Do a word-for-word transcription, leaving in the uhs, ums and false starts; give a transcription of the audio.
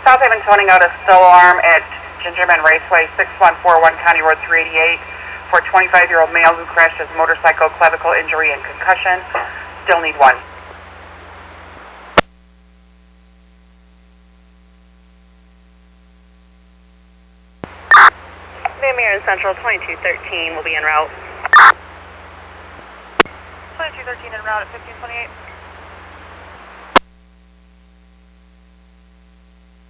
South Haven toning out a still alarm at Gingerman Raceway, six one four one County Road three eighty-eight for a twenty-five-year-old male who crashed his motorcycle, clavicle injury, and concussion. Still need one. Van Buren Central twenty-two thirteen will be en route. twenty-two thirteen en route at fifteen twenty-eight.